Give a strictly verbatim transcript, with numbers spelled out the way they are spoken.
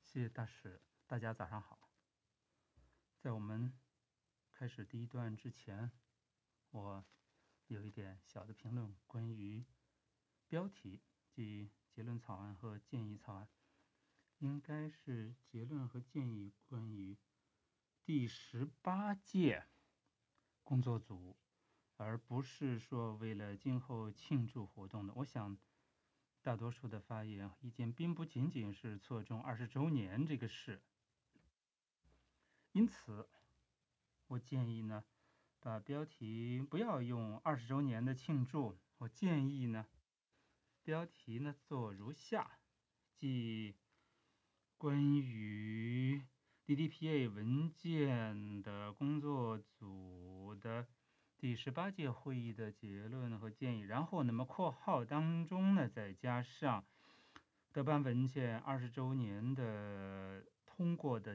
谢谢大使，大家早上好。在我们开始第一段之前，我有一点小的评论，关于标题，即结论草案和建议草案，应该是结论和建议关于第十八届工作组，而不是说为了今后庆祝活动的。我想大多数的发言意见并不仅仅是侧重二十周年这个事，因此我建议呢，把标题不要用二十周年的庆祝，我建议呢，标题呢做如下，即关于 D D P A 文件的工作组的第十八届会议的结论和建议，然后那么括号当中呢再加上德班文件二十周年的通过的